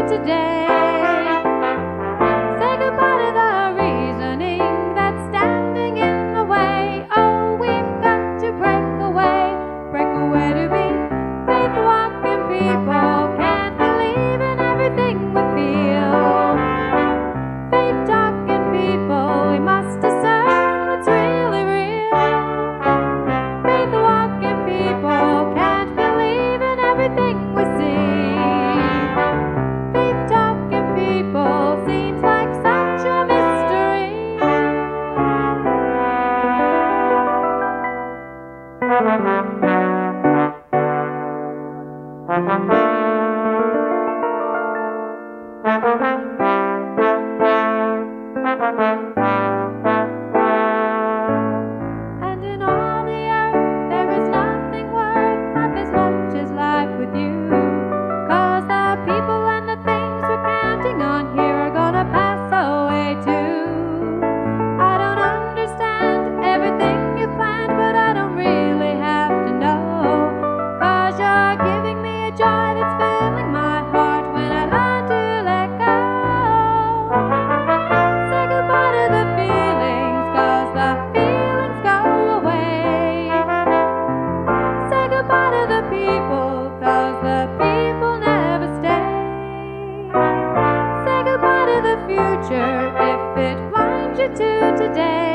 today. Say goodbye to the reasoning that's standing in the way. Oh, we've got to break away to be faith-walking people. Can't believe in everything we feel. Faith-talking people, we must discern what's really real. Faith-walking people can't believe in everything we see. Faith-talking people seems like such a mystery. And in all the earth there is nothing worth half as much as life with you. 'Cause the people and the things we're counting on here are gonna pass away too. I don't understand everything you planned, but I don't really have to know. 'Cause you're giving me a joy that's filling my heart when I learn to let go. Say goodbye to the feelings, 'cause the feelings go away. Say goodbye to the people, 'cause the people never stay. Say goodbye to the future if it blinds you to today.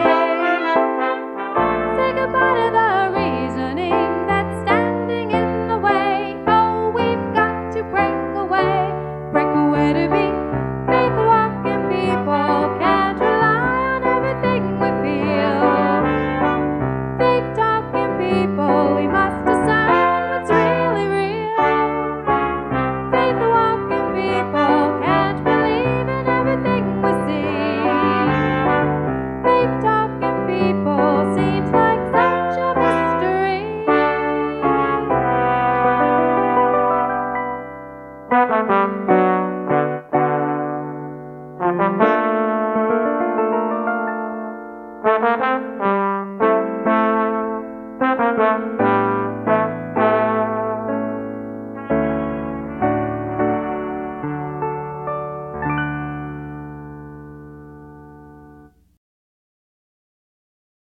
Say goodbye to the reasoning that's standing in the way. Oh, we've got to break away to be faith-walking people. Can't rely on everything we feel. Faith-talking people, we must discern what's really real. Faith-walking people can't believe in everything we see. Faith-talking people seems like such a mystery.